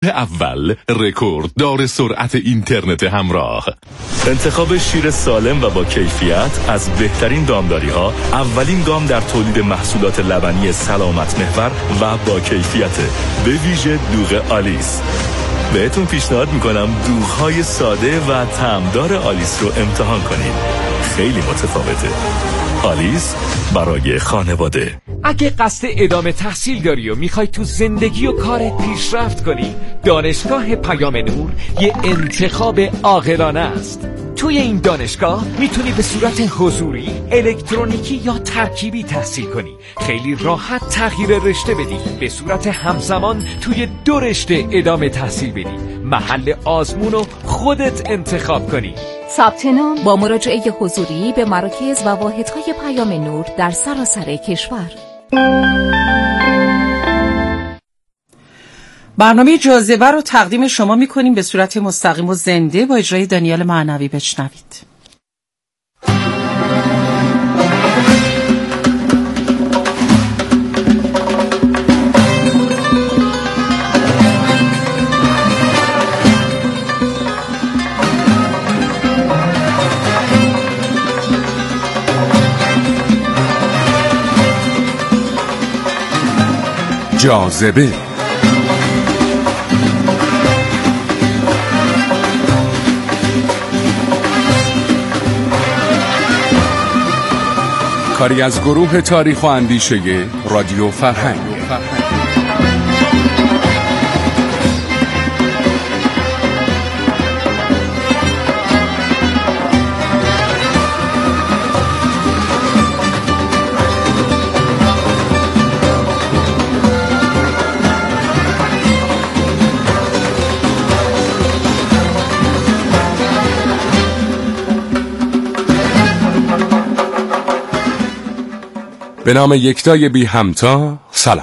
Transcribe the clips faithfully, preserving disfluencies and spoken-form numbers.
اول رکورددار سرعت اینترنت همراه. انتخاب شیر سالم و با کیفیت از بهترین دامداری ها، اولین گام در تولید محصولات لبنی سلامت محور و با کیفیت، به ویژه دوغ آلیس. بهتون پیشنهاد میکنم دوغ‌های ساده و طعمدار آلیس رو امتحان کنید. خیلی متفاوته. آلیس برای خانواده. اگه قصد ادامه تحصیل داری و میخوای تو زندگی و کارت پیشرفت کنی، دانشگاه پیام نور یه انتخاب عاقلانه است. توی این دانشگاه میتونی به صورت حضوری، الکترونیکی یا ترکیبی تحصیل کنی. خیلی راحت تغییر رشته بدی، به صورت همزمان توی دو رشته ادامه تحصیل بدی، محل آزمون رو خودت انتخاب کنی. ثبت نام با مراجعه حضوری به مراکز و واحدهای پیام نور در سراسر کشور. برنامه جاذبه رو تقدیم شما می‌کنیم به صورت مستقیم و زنده با اجرای دانیال معنوی. بشنوید. جاذبه. کاری از گروه تاریخ و اندیشه رادیو فرهنگ. به نام یکتای بی همتا، سلام.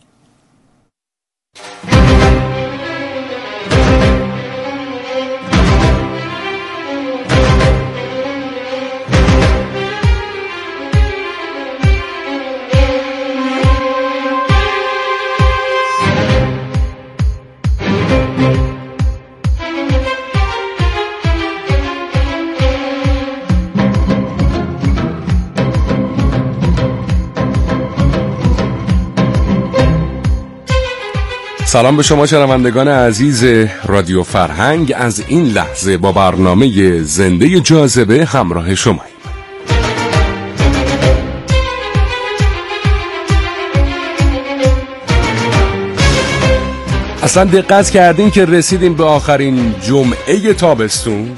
سلام به شما شنوندگان عزیز رادیو فرهنگ. از این لحظه با برنامه زنده جاذبه همراه شما. اصلا دقت کردین که رسیدیم به آخرین جمعه تابستون؟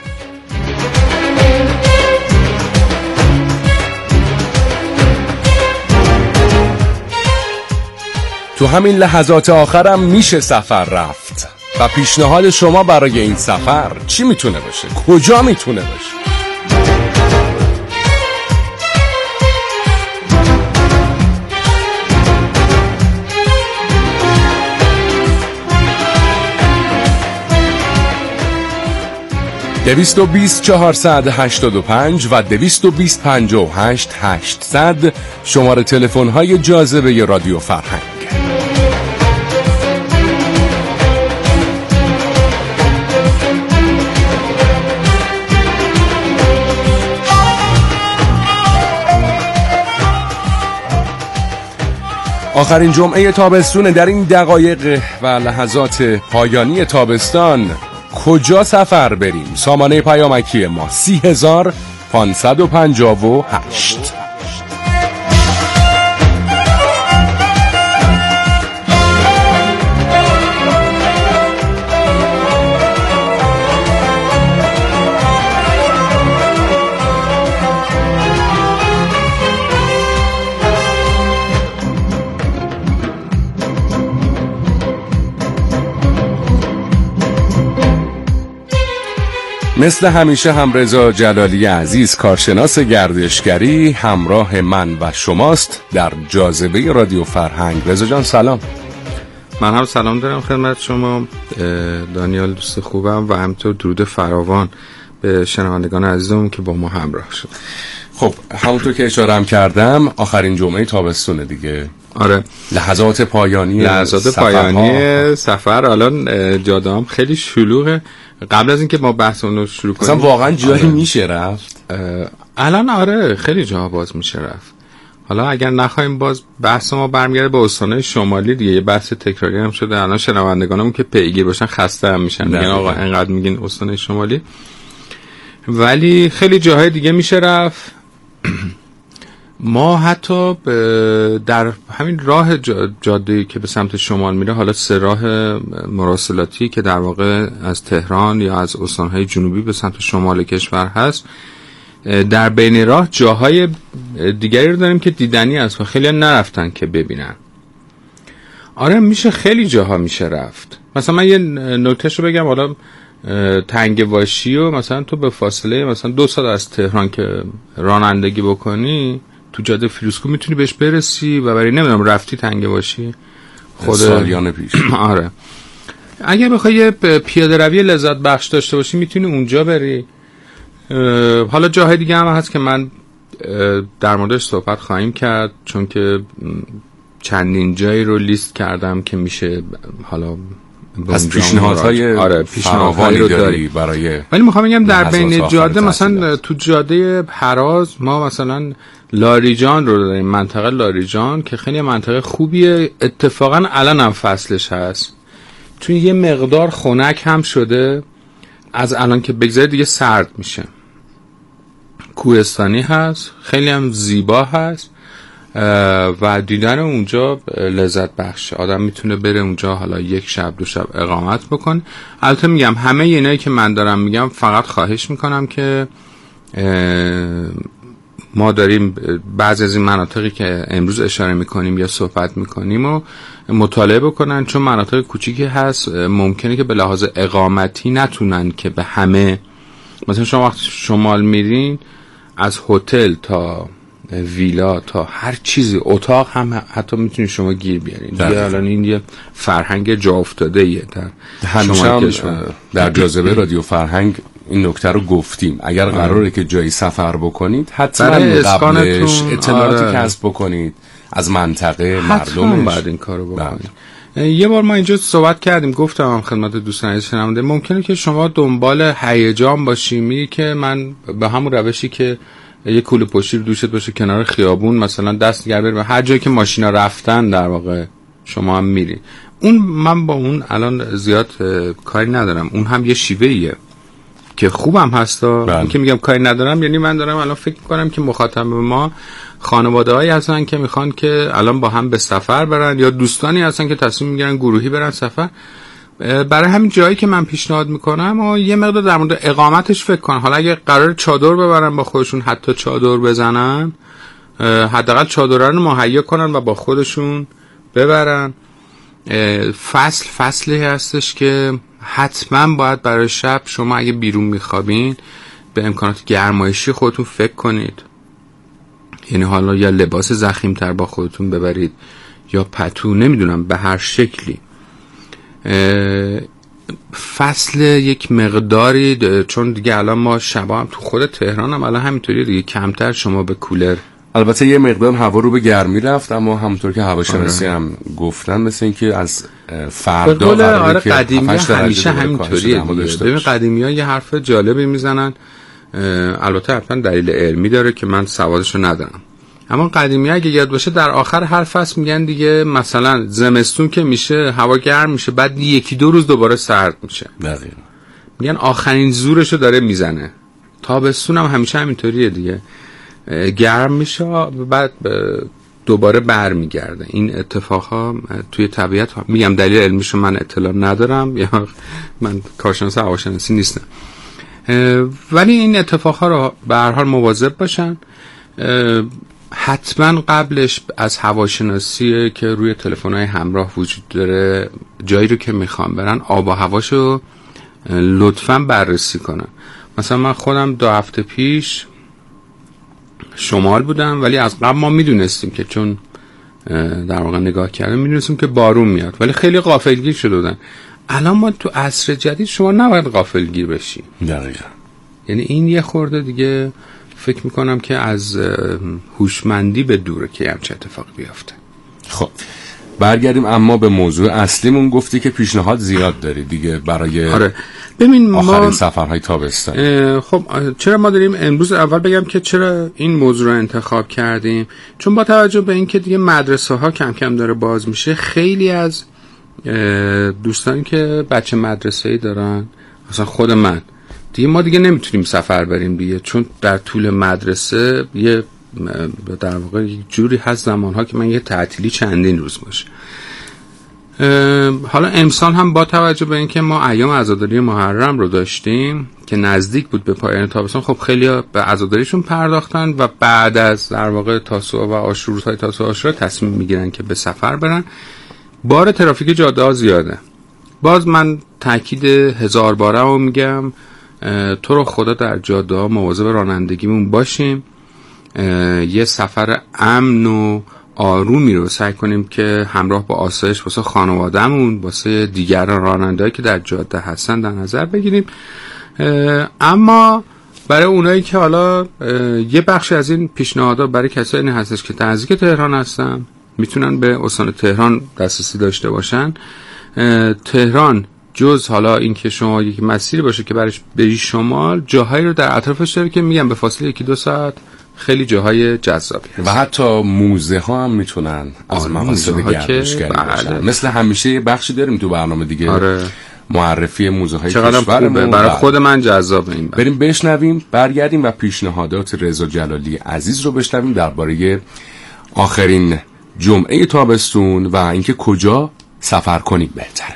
تو همین لحظات آخرم میشه سفر رفت و پیشنهاد شما برای این سفر چی میتونه باشه؟ کجا میتونه باشه؟ دویست و بیست چهارصد هشتاد و پنج و دویست و بیست پنجاه و هشت هشتصد شماره تلفن های جاذبه رادیو فرهنگ. آخرین جمعه تابستون. در این دقایق و لحظات پایانی تابستان کجا سفر بریم؟ سامانه پیامکی ما سی هزار پانصد و پنجاه و هشت. مثل همیشه هم رضا جلالی عزیز کارشناس گردشگری همراه من و شماست در جاذبه رادیو فرهنگ. رضا جان سلام. من هم سلام دارم خدمت شما دانیال دوست خوبم و همینطور درود فراوان به شنوندگان عزیزم که با ما همراه شد. خب همونطور که اشاره هم کردم آخرین جمعه تابستونه دیگه. آره لحظات پایانی لحظات پایانی سفر. الان جاده هم خیلی شلوغه. قبل از اینکه ما بحث اون رو شروع کنیم مثلا واقعا جایی آره. میشه رفت الان؟ آره خیلی جاها باز میشه رفت. حالا اگر نخوایم باز بحث ما برمیگرده به استان‌های شمالی دیگه، یه بحث تکراری هم شده. الان شنوندگانمون که پیگیر باشن خسته هم میشن، میگن آقا اینقدر میگین استان‌های شمالی، ولی خیلی جاهای دیگه میشه رفت. ما حتی در همین راه جاده‌ای که به سمت شمال میره، حالا سه راه مراسلاتی که در واقع از تهران یا از استان‌های جنوبی به سمت شمال کشور هست، در بین راه جاهای دیگری رو داریم که دیدنی است و خیلی نرفتن که ببینن. آره میشه خیلی جاها میشه رفت. مثلا من یه نکتهشو بگم، حالا تنگ واشی و مثلا تو به فاصله مثلا دو ساعت از تهران که رانندگی بکنی تو جاده فیروزکوه میتونی بهش برسی و برای نمیدونم رفتی تنگ واشی خود سالیان پیش. آره اگه بخوای پیاده روی لذت بخش داشته باشی میتونی اونجا بری. حالا جاهای دیگه هم هست که من در موردش صحبت خواهیم کرد، چون که چندین جایی رو لیست کردم که میشه حالا از پیشنهادهای آره پیشنهادهایی رو داری برای، ولی میخوام بگم در بین جاده مثلا تو جاده هراز ما مثلا لاریجان رو داریم، منطقه لاریجان که خیلی منطقه خوبیه. اتفاقا الان هم فصلش هست، چون یه مقدار خنک هم شده، از الان که بگذاره دیگه سرد میشه. کوهستانی هست، خیلی هم زیبا هست و دیدن اونجا لذت بخشه. آدم میتونه بره اونجا حالا یک شب دو شب اقامت بکنه. البته میگم همه اینایی که من دارم میگم فقط خواهش میکنم که ما داریم بعضی از این مناطقی که امروز اشاره میکنیم یا صحبت میکنیم و مطالعه بکنن، چون مناطق کوچیکی هست ممکنه که به لحاظ اقامتی نتونن که به همه. مثلا شما وقتی شمال میرین از هتل تا ویلا تا هر چیزی، اتاق هم حتی میتونید شما گیر بیارین. دیگه الان این یه فرهنگ جا افتاده ایه در شمال کشور. در جاذبه رادیو فرهنگ این نکته رو گفتیم، اگر قراره که جایی سفر بکنید حتما قبلش اطلاعاتی آره. کسب بکنید از منطقه مردمش، بعد این کارو بکنید. یه بار ما اینجا صحبت کردیم، گفتم هم خدمت دوستان عزیز شنونده، ممکنه که شما دنبال هیجان باشی، میگی که من به همون روشی که یه کوله پشتی رو دوشت باشه کنار خیابون مثلا دست نگه بری و هر جایی که ماشینا رفتن در واقع شما هم میری. اون من با اون الان زیاد کاری ندارم، اون هم یه شیوه ایه که خوبم هستا. این که میگم کاری ندارم یعنی من دارم الان فکر میکنم که مخاطب ما خانواده هایی هستن که میخوان که الان با هم به سفر برن، یا دوستانی هستن که تصمیم میگیرن گروهی برن سفر. برای همین جایی که من پیشنهاد میکنم و یه مقدار در مورد اقامتش فکر کن. حالا اگه قرار چادر ببرن با خودشون، حتی چادر بزنن، حداقل چادر رو مهیا کنن و با خودشون ببرن. فصل فصلی هستش که حتما باید برای شب شما اگه بیرون میخوابین به امکانات گرمایشی خودتون فکر کنید. یعنی حالا یا لباس ضخیم‌تر با خودتون ببرید یا پتو، نمیدونم به هر شکلی. فصل یک مقداری، چون دیگه الان ما شبا هم تو خود تهران هم الان همینطوری دیگه کمتر شما به کولر. البته یه مقدار هوا رو به گرمی رفت، اما همونطور که هواشناسی هم گفتن مثل این که از فردا آره قدیمی همیشه همینطوریه. ببین قدیمی ها یه حرف جالبی میزنن، البته حتما دلیل علمی داره که من سوادشو ندارم، اما قدیمی اگه یاد باشه در آخر هر فصل میگن دیگه مثلا زمستون که میشه هوا گرم میشه، بعد یکی دو روز دوباره سرد میشه. دقیقاً میگن آخرین زورشو داره میزنه. تابستون هم همیشه همینطوریه دیگه، گرم میشه بعد دوباره برمیگرده. این اتفاقها توی طبیعت، میگم دلیل علمیشو من اطلاع ندارم یا من کارشناس هواشناسی نیستم، ولی این اتفاقها رو به هر حال مواظب باشن. حتما قبلش از هواشناسی که روی تلفن‌های همراه وجود داره، جایی رو که میخوام برن آب و هواشو لطفاً بررسی کنن. مثلا من خودم دو هفته پیش شمال بودم، ولی از قبل ما میدونستیم که چون در واقع نگاه کردیم میدونستیم که بارون میاد، ولی خیلی غافلگیر شده بودن. الان ما تو عصر جدید شما نباید غافلگیر بشی. دقیقاً. یعنی این یه خورده دیگه فکر میکنم که از هوشمندی به دوره که همچه اتفاق بیافته. خب برگردیم اما به موضوع اصلیمون. گفتی که پیشنهاد زیاد داری دیگه برای آره. ببین آخرین ما سفرهای تابستانی. خب چرا ما داریم امروز، اول بگم که چرا این موضوع رو انتخاب کردیم، چون با توجه به اینکه دیگه مدرسه ها کم کم داره باز میشه، خیلی از دوستانی که بچه مدرسه‌ای دارن، مثلا خود من دیگه، ما دیگه نمیتونیم سفر بریم دیگه، چون در طول مدرسه یه در واقع یک جوری هست زمانها که من یه تعطیلی چندین روز باشه. حالا امسال هم با توجه به اینکه ما ایام عزاداری محرم رو داشتیم که نزدیک بود به پایان تابستان، خب خیلی به عزاداریشون پرداختن و بعد از در واقع تاسوعا و عاشورا، روزهای تاسوعا و عاشورا تصمیم میگیرن که به سفر برن. بار ترافیک جاده ها زیاده. باز من تاکید هزار باره رو میگم، تو رو خدا در جاده ها مواظب رانندگیمون باشیم، یه سفر امن و آرومی رو سعی کنیم که همراه با آسایش واسه خانوادهمون، واسه دیگر راننده‌ای که در جاده هستن در نظر بگیریم. اما برای اونایی که حالا یه بخش از این پیشنهادات برای کسایی این هستش که نزدیک تهران هستن، میتونن به استان تهران دسترسی داشته باشن. تهران جز حالا این که شما یک مسیری باشه که برش بری شمال، جاهایی رو در اطرافش داره که میگم به فاصله یکی دو ساعت خیلی جاهای جذابی هست. و حتی موزه ها هم میتونن از مقاصد گردشگری باشن. مثل همیشه یه بخشی داریم تو برنامه دیگه. آره. معرفی موزه های کشورمون برای خود من جذاب. این بریم بشنویم، برگردیم و پیشنهادات رضا جلالی عزیز رو بشنویم درباره آخرین جمعه تابستون و اینکه کجا سفر کنیم بهتره.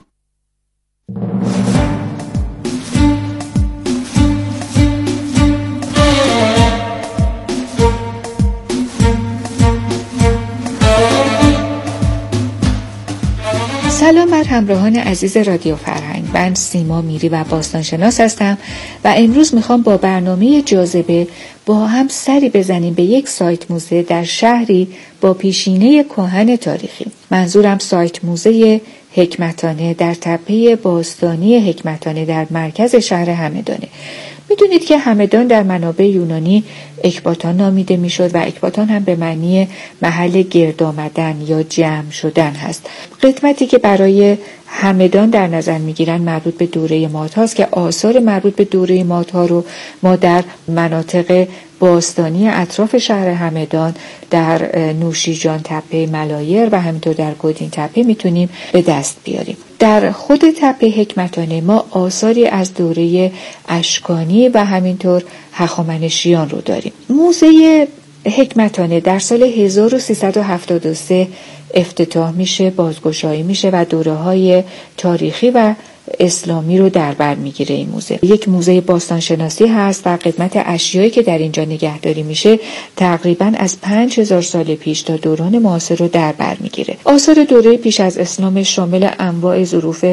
سلام بر همراهان عزیز رادیو فرهنگ. من سیما میری و باستانشناس هستم و امروز میخوام با برنامه جاذبه با هم سری بزنیم به یک سایت موزه در شهری با پیشینه کهن تاریخی. منظورم سایت موزه حکمتانه در تپه باستانی حکمتانه در مرکز شهر همدانه. میدونید که همدان در منابع یونانی اکباتان نامیده میشد و اکباتان هم به معنی محل گرد آمدن یا جمع شدن هست. قسمتی که برای همدان در نظر میگیرن مربوط به دوره ماد هاست که آثار مربوط به دوره ماد ها رو ما در مناطق باستانی اطراف شهر همدان در نوشیجان تپه ملایر و همینطور در گودین تپه میتونیم به دست بیاریم. در خود تپه حکمتانه ما آثاری از دوره اشکانی و همینطور هخامنشیان رو داریم. موزه حکمتانه در سال هزار و سیصد و هفتاد و سه افتتاح میشه، بازگشایی میشه و دوره‌های تاریخی و اسلامی رو در بر میگیره. این موزه یک موزه باستانشناسی هست و قدمت اشیایی که در اینجا نگهداری میشه تقریباً از پنج هزار سال پیش تا دوران معاصر رو در بر میگیره. آثار دوره پیش از اسلام شامل انواع ظروف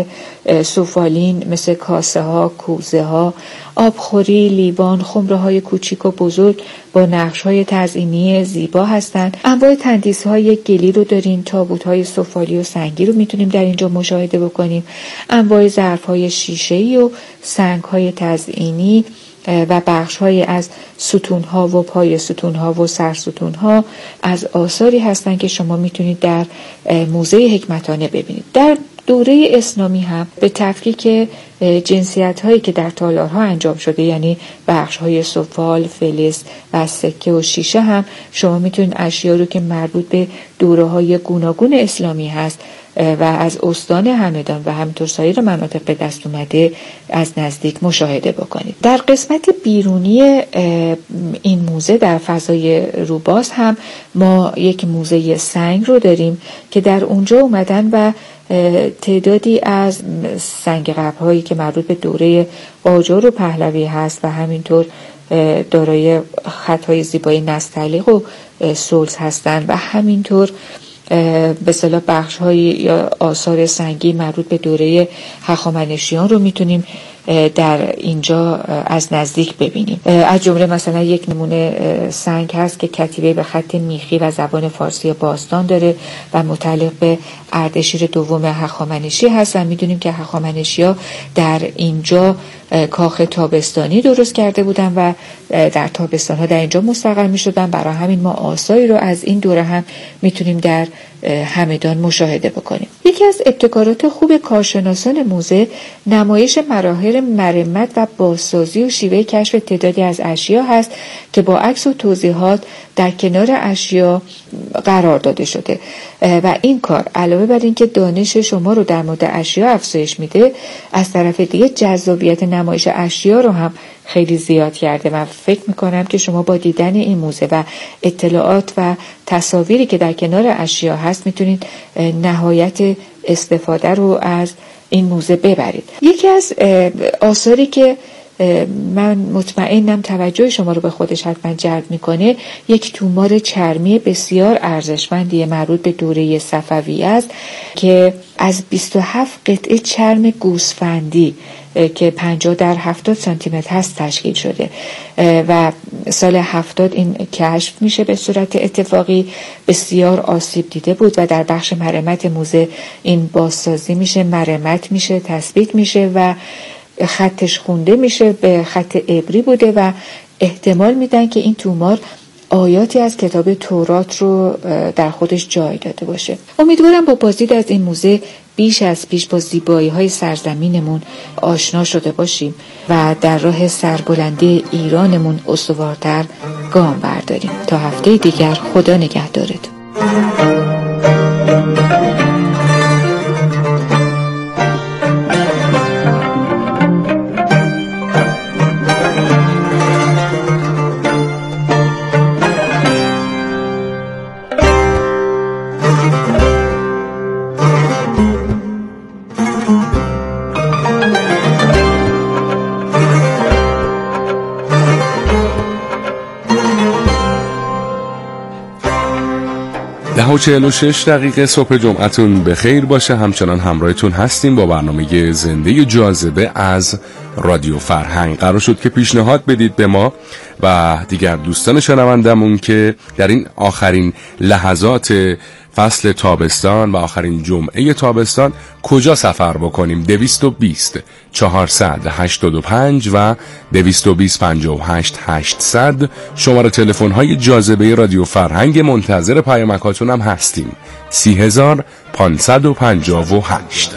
سفالین مثل کاسه ها، کوزه ها، آبخوری، لیوان، خمره های کوچیک و بزرگ با نقش های تزئینی زیبا هستند. انواع تندیس های گلی رو داریم، تابوت های سفالی و سنگی رو میتونیم در اینجا مشاهده بکنیم. انواع ظرف های شیشه‌ای و سنگ های تزئینی و بخش های از ستون ها و پای ستون ها و سر ستون ها از آثاری هستند که شما میتونید در موزه حکمتانه ببینید. در دوره اسلامی هم به تفکیک جنسیت هایی که در تالارها انجام شده، یعنی بخش های سفال، فلز و سکه و شیشه، هم شما میتونید اشیا رو که مربوط به دوره های گوناگون اسلامی هست و از استان همدان و همینطور سایر مناطق به دست اومده از نزدیک مشاهده بکنید. در قسمت بیرونی این موزه در فضای روباز هم ما یک موزه سنگ رو داریم که در اونجا اومدن و تعدادی از سنگ قبرهایی که مربوط به دوره قاجار و پهلوی هست و همینطور دارای خطهای زیبای نستعلیق و سلس هستند و همینطور به اصطلاح بخش های یا آثار سنگی مربوط به دوره هخامنشیان رو میتونیم در اینجا از نزدیک ببینیم. از جمله مثلا یک نمونه سنگ هست که کتیبه به خط میخی و زبان فارسی باستان داره و متعلق به اردشیر دوم هخامنشی هست و میدونیم که هخامنشی‌ها در اینجا کاخ تابستانی درست کرده بودن و در تابستان‌ها در اینجا مستقر می‌شدن. برای همین ما آثاری رو از این دوره هم میتونیم در همدان مشاهده بکنیم. یکی از ابتکارات خوب کارشناسان موزه نمایش مراحل مرمت و بازسازی و شیوه کشف تعدادی از اشیا هست که با عکس و توضیحات در کنار اشیا قرار داده شده و این کار علاوه بر اینکه دانش شما رو در مورد اشیا افزایش میده، از طرف دیگه جذابیت نمایش اشیا رو هم خیلی زیاد کرده و فکر میکنم که شما با دیدن این موزه و اطلاعات و تصاویری که در کنار اشیا هست میتونید نهایت استفاده رو از این موزه ببرید. یکی از آثاری که من مطمئنم توجه شما رو به خودش حتما جلب میکنه یک تومار چرمی بسیار ارزشمندی مربوط به دوره صفوی است که از بیست و هفت قطعه چرم گوسفندی که پنجاه در هفتاد سانتی متر هست تشکیل شده و سال هفتاد این کشف میشه به صورت اتفاقی. بسیار آسیب دیده بود و در بخش مرمت موزه این بازسازی میشه، مرمت میشه، تثبیت میشه و خطش خونده میشه، به خط عبری بوده و احتمال میدن که این تومار آیاتی از کتاب تورات رو در خودش جای داده باشه. امیدوارم با بازدید از این موزه بیش از پیش با زیبایی های سرزمینمون آشنا شده باشیم و در راه سربلندی ایرانمون استوارتر گام برداریم. تا هفته دیگر، خدا نگهدارت. ده و چهل و شش دقیقه صبح جمعتون بخیر باشه. همچنان همراهتون هستیم با برنامه زنده جاذبه از رادیو فرهنگ. قرار شد که پیشنهاد بدید به ما و دیگر دوستان شنوندمون که در این آخرین لحظات فصل تابستان و آخرین جمعه تابستان کجا سفر بکنیم. دویست و بیست چهارصد هشتاد و پنج و دویست و بیست پنجاه و هشت هشتصد شماره تلفن های جاذبه رادیو فرهنگ. منتظر پیامکاتون هم هستیم. سی هزار پانصد و پنجاه و هشت.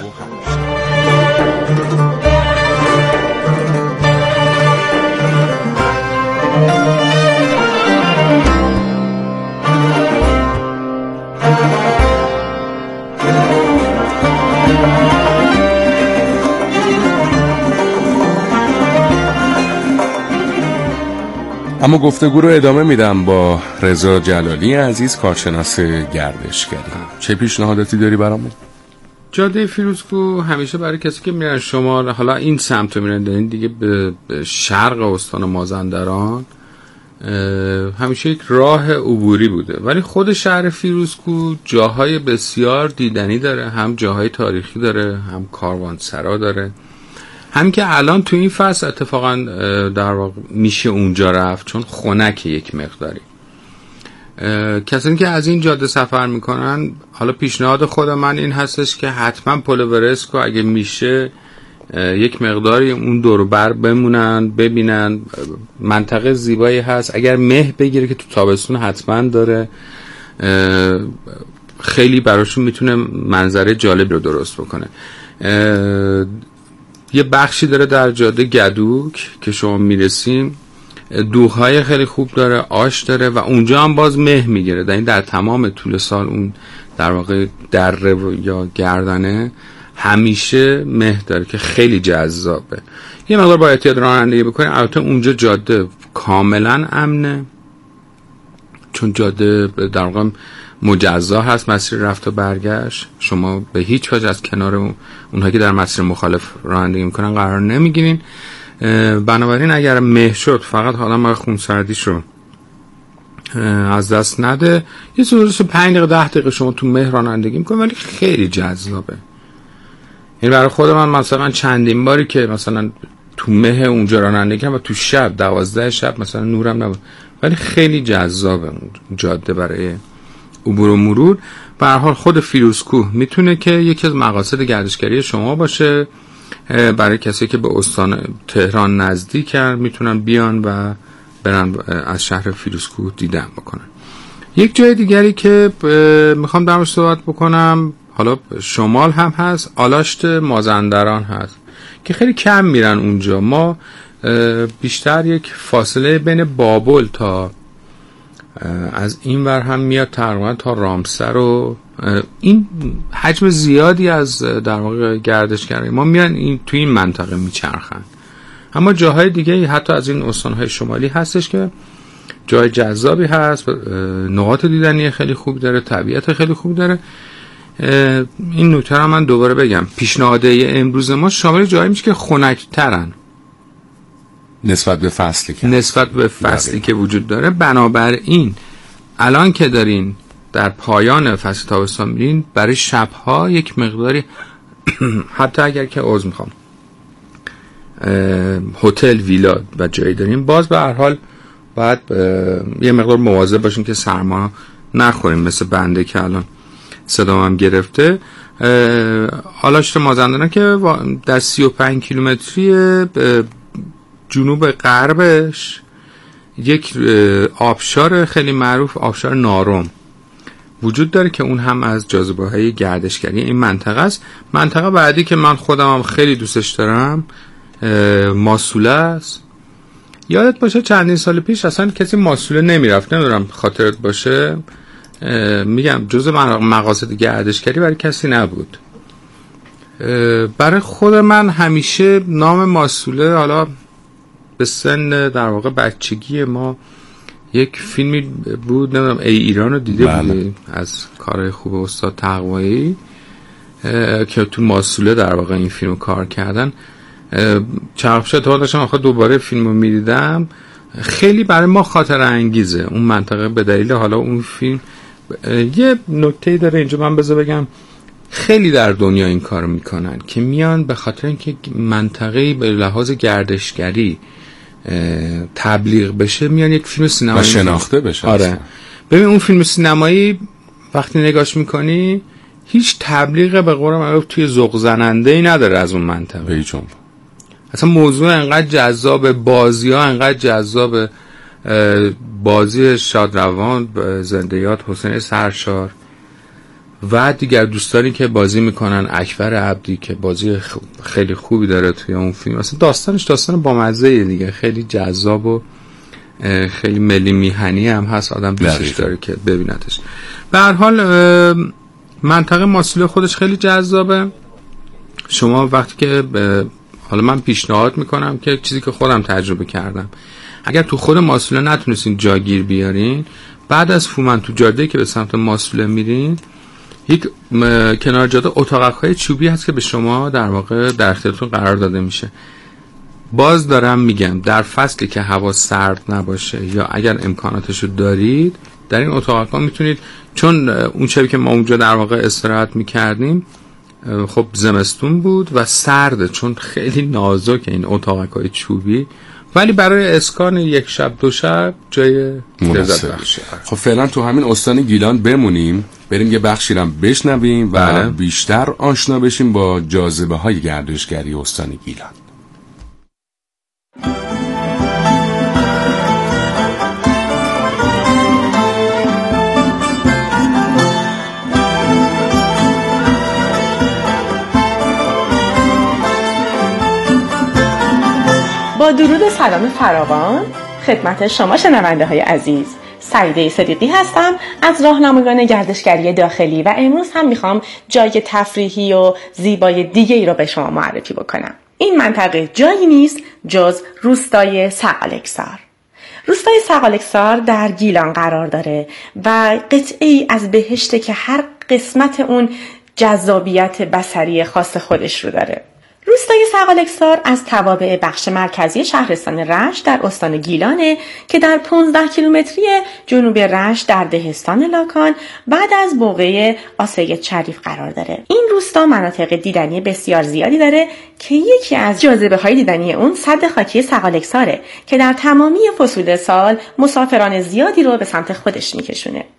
اما گفتگو رو ادامه میدم با رضا جلالی عزیز، کارشناس گردشگری. چه پیشنهاداتی داری برامون؟ جاده فیروزکوه همیشه برای کسی که میرن شمال، حالا این سمت رو میرن دارین دیگه به شرق استان مازندران، همیشه یک راه عبوری بوده. ولی خود شهر فیروزکوه جاهای بسیار دیدنی داره، هم جاهای تاریخی داره، هم کاروانسرا داره. هم که الان تو این فصل اتفاقا در واقع میشه اونجا رفت چون خنک یک مقداری. کسانی که از این جاده سفر میکنن، حالا پیشنهاد خود من این هستش که حتما پل ورسکو اگه میشه یک مقداری اون دور بر بمونن، ببینن. منطقه زیبایی هست. اگر مه بگیره که تو تابستون حتما داره، خیلی براشون میتونه منظره جالب رو درست بکنه. یه بخشی داره در جاده گدوک که شما میرسیم، دوغ‌های خیلی خوب داره، آش داره و اونجا هم باز مه میگیره. در این در تمام طول سال اون در واقع دره یا گردنه همیشه مه داره که خیلی جذابه. یه مقدار با احتیاط رانندگی بکنید. البته اونجا جاده کاملا امنه چون جاده در واقع مجزا هست، مسیر رفت و برگشت. شما به هیچ وجه از کنار اونها که در مسیر مخالف رانندگی میکنن قرار نمیگیرین. بنابراین اگر مه شد فقط حالا باید خونسردیش رو از دست نده. یه حدود پنج دقیقه ده دقیقه شما تو مه رانندگی میکنید ولی خیلی جذابه. یعنی برای خود من مثلا چندین باری که مثلا تو مه اونجا رانندگی کردم و تو شب دوازده شب مثلا نورم نبود، ولی خیلی جذابه اون جاده برای عبور و مرور. به هر حال خود فیروزکوه میتونه که یکی از مقاصد گردشگری شما باشه. برای کسی که به استان تهران نزدیکن میتونن بیان و برن از شهر فیروزکوه دیدن بکنن. یک جای دیگری که میخوام درمش صحبت بکنم، حالا شمال هم هست، آلاشت مازندران هست که خیلی کم میرن اونجا. ما بیشتر یک فاصله بین بابل تا از این ور هم میاد تقریبا تا رامسر و این حجم زیادی از در واقع گردشگرای ما میان این توی این منطقه میچرخن. اما جاهای دیگه حتی از این استانهای شمالی هستش که جای جذابی هست، نقاط دیدنی خیلی خوب داره، طبیعت خیلی خوب داره. این نکته رو من دوباره بگم، پیشنهاده امروز ما شامل جایی میشه که خنک‌ترن نسبت به فصلی که نسبت به فصلی که وجود داره. بنابراین الان که دارین در پایان فصل تابستان میرین، برای شبها یک مقداری حتی اگر که عذر میخوام هتل، ویلا و جایی دارین، باز به هر حال باید یه مقدار مواظب باشین که سرما نخوریم، مثل بنده که الان صدام هم گرفته. آلاشت مازندران که در سی و پنج کیلومتری جنوب غربش یک آبشار خیلی معروف، آبشار نارم وجود داره که اون هم از جاذبه‌های گردشگری این منطقه است. منطقه بعدی که من خودم هم خیلی دوستش دارم ماسوله است. یادت باشه چندین سال پیش اصلا کسی ماسوله نمیرفت، نمیدونم خاطرت باشه، میگم جزء مقاصد گردشگری برای کسی نبود. برای خود من همیشه نام ماسوله، حالا به سن در واقع بچگی ما یک فیلمی بود، نمیدونم ای ایران رو دیده بودی از کارهای خوب استاد تقوایی که تو ماسوله در واقع این فیلمو کار کردن. چرخش اتفاق داشتم آخه دوباره فیلمو میدیدم، خیلی برای ما خاطر انگیزه اون منطقه به دلیل حالا اون فیلم. یه نکته داره اینجا من بذار بگم، خیلی در دنیا این کارو میکنن که میان به خاطر اینکه منطقه‌ای به لحاظ گردشگری تبلیغ بشه، میان یک فیلم سینمایی و شناخته بشه. آره ببین اون فیلم سینمایی وقتی نگاش میکنی هیچ تبلیغ به قول معروف توی ذوق زننده‌ای نداره از اون منطقه. هیچ اون اصلا موضوع انقدر جذاب، بازی‌ها انقدر جذاب، بازی شادروان، زنده یاد حسین سرشار و دیگر دوستانی که بازی میکنن، اکبر عبدی که بازی خیلی خوبی داره توی اون فیلم. اصلا داستانش داستان بامزه دیگه، خیلی جذاب و خیلی ملی میهنی هم هست، آدم دوستش داره که ببینتش. به هر حال منطقه ماسوله خودش خیلی جذابه. شما وقتی که حالا من پیشنهاد میکنم که چیزی که خودم تجربه کردم، اگر تو خود ماسوله نتونستین جاگیر بیارین، بعد از فومنتو جاده که به سمت ماسوله میرین، یک کنار جاده اتاقک‌های چوبی هست که به شما در واقع در اختیارتون قرار داده میشه. باز دارم میگم در فصلی که هوا سرد نباشه یا اگر امکاناتشو دارید، در این اتاقک‌ها میتونید، چون اون شبی که ما اونجا در واقع استراحت میکردیم خب زمستون بود و سرده، چون خیلی نازکه این اتاقک‌های چوبی، ولی برای اسکان یک شب دو شب جای لذت بخشه. خب فعلا تو همین استان گیلان بمونیم، بریم یه بخشی رو بشنویم و بله. بیشتر آشنا بشیم با جاذبه های گردشگری استان گیلان. با درود سلام فراوان خدمت شما شنونده های عزیز، سعیده صدیقی هستم از راهنمایان گردشگری داخلی و امروز هم میخوام جای تفریحی و زیبای دیگه ای رو به شما معرفی بکنم. این منطقه جایی نیست جز روستای سقالکسار. روستای سقالکسار در گیلان قرار داره و قطعه‌ای از بهشته که هر قسمت اون جذابیت بصری خاص خودش رو داره. روستای سقالکسار از توابع بخش مرکزی شهرستان رشت در استان گیلانه که در پانزده کیلومتری جنوب رشت در دهستان لاکان بعد از بوقه آسیت شریف قرار داره. این روستا مناطق دیدنی بسیار زیادی داره که یکی از جاذبه‌های دیدنی اون سد خاکی سقالکساره که در تمامی فصول سال مسافران زیادی رو به سمت خودش میکشونه.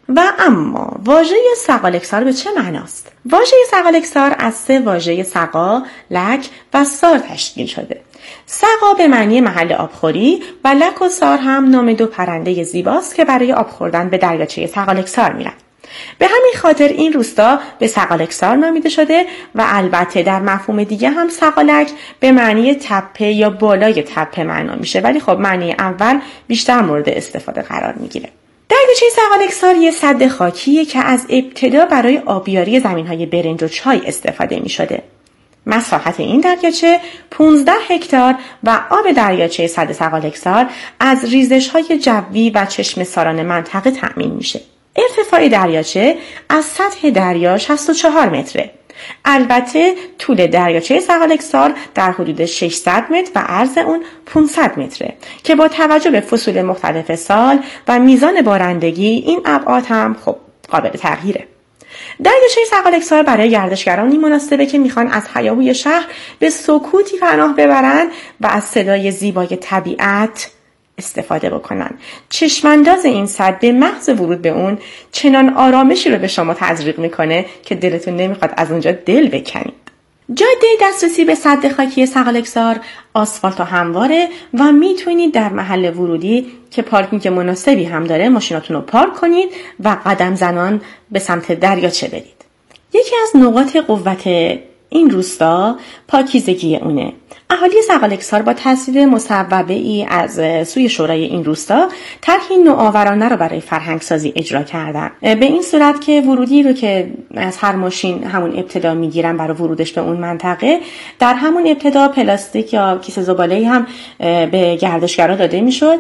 و اما واژه سقالکسار به چه معناست؟ واژه سقالکسار از سه واژه سقا، لک و سار تشکیل شده. سقا به معنی محل آبخوری و لک و سار هم نام دو پرنده زیباست که برای آب خوردن به دریاچه سقالکسار میرن. به همین خاطر این روستا به سقالکسار نامیده شده و البته در مفهوم دیگه هم سقالک به معنی تپه یا بالای تپه معنا میشه، ولی خب معنی اول بیشتر مورد استفاده قرار میگیره. دریاچه سقالکسار یه سد خاکیه که از ابتدا برای آبیاری زمینهای برنج و چای استفاده میشده. مساحت این دریاچه پانزده هکتار و آب دریاچه سد سقالکسار از ریزش‌های جوی و چشمه ساران منطقه تأمین میشه. ارتفاع دریاچه از سطح دریا شصت و چهار متره. البته طول دریاچه سقالکسار در حدود ششصد متر و عرض اون پانصد متره که با توجه به فصول مختلف سال و میزان بارندگی این ابعاد هم خب قابل تغییره. دریاچه سقالکسار برای گردشگرانی مناسبه که میخوان از هیاهوی شهر به سکوتی پناه ببرن و از صدای زیبای طبیعت استفاده بکنن. چشمانداز این سد به محض ورود به اون چنان آرامشی رو به شما تزریق میکنه که دلتون نمیخواد از اونجا دل بکنید. جاده دسترسی به سد خاکی سقالکسار آسفالت و همواره و میتونید در محل ورودی که پارکینگ مناسبی هم داره ماشیناتون رو پارک کنید و قدم زنان به سمت دریاچه برید. یکی از نقاط قوت این روستا پاکیزگی اونه. اهالی سقالکسار با تصویب مصوبه ای از سوی شورای این روستا طرحی نوآورانه رو برای فرهنگسازی اجرا کردن. به این صورت که ورودی رو که از هر ماشین همون ابتدا میگیرن برای ورودش به اون منطقه، در همون ابتدا پلاستیک یا کیسه زباله‌ای هم به گردشگران داده میشد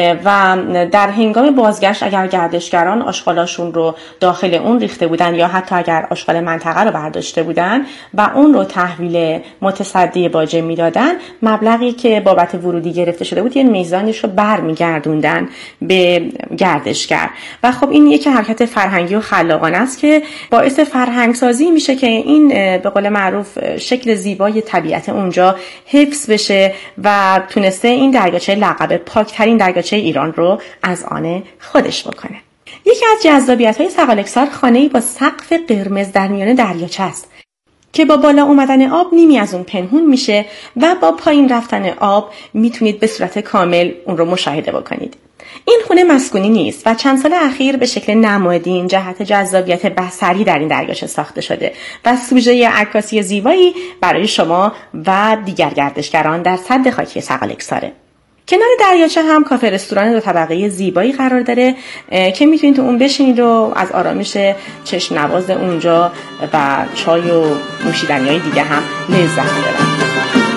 و در هنگام بازگشت اگر گردشگران آشغالاشون رو داخل اون ریخته بودن یا حتی اگر آشغال منطقه رو برداشته بودن و اون رو تحویل متصدی باجه میدادن، مبلغی که بابت ورودی گرفته شده بود یه میزانش رو برمیگردوندن به گردشگر و خب این یک حرکت فرهنگی و خلاقانه است که باعث فرهنگ سازی میشه که این به قول معروف شکل زیبای طبیعت اونجا حفظ بشه و تونسته این دریاچه لقب پاکترین دریاچه ایران رو از آن خودش بکنه. یکی از جذابیت‌های سقالکسار خانه‌ای با سقف قرمز در میان دریاچه است که با بالا اومدن آب نیمی از اون پنهون میشه و با پایین رفتن آب میتونید به صورت کامل اون رو مشاهده بکنید. این خونه مسکونی نیست و چند سال اخیر به شکل نمادین جهت جذابیت بصری در این دریاچه ساخته شده و سوژه عکاسی زیبایی برای شما و دیگر گردشگران در سد خاکی سقالکساره. کنار دریاچه هم کافه رستوران دو طبقه زیبایی قرار داره که میتونید تو اون بشینید و از آرامش چشم نواز اونجا و چای و نوشیدنی‌های دیگه هم لذت ببرید.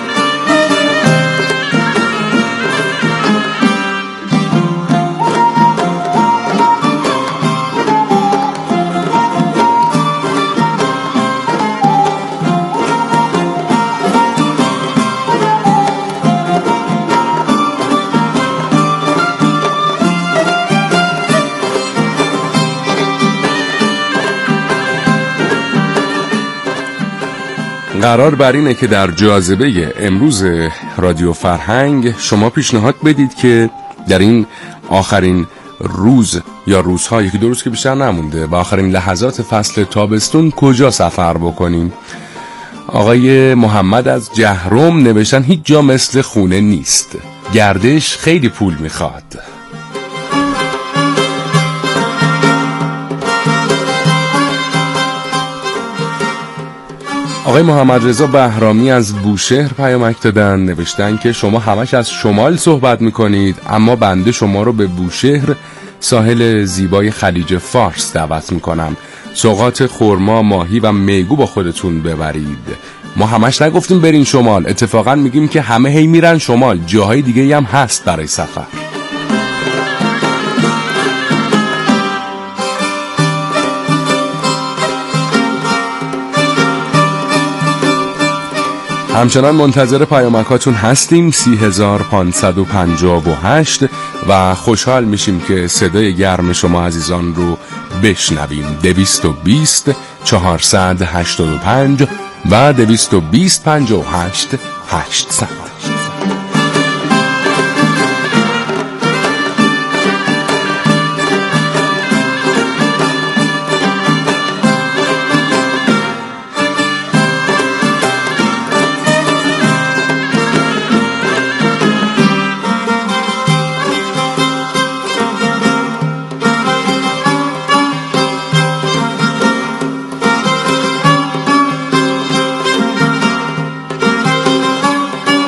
قرار بر اینه که در جاذبه امروز رادیو فرهنگ شما پیشنهاد بدید که در این آخرین روز یا روزها، یکی دو روز که بیشتر نمونده، و آخرین لحظات فصل تابستون کجا سفر بکنیم. آقای محمد از جهرم نوشتن هیچ جا مثل خونه نیست، گردش خیلی پول میخواد. آقای محمد رضا بهرامی از بوشهر پیامک دادن، نوشتن که شما همش از شمال صحبت میکنید اما بنده شما رو به بوشهر، ساحل زیبای خلیج فارس دعوت میکنم. سوغات خرما، ماهی و میگو با خودتون ببرید. ما همش نگفتیم برین شمال، اتفاقا میگیم که همه هی میرن شمال، جاهای دیگه هم هست برای سفر. همچنان منتظر پیامکاتون هستیم. سی هزار پانصد و پنجاه و هشت و خوشحال میشیم که صدای گرم شما عزیزان رو بشنویم. دویست و بیست چهارصد هشتاد و پنج و دویست و بیست پنجاه و هشت هشتصد.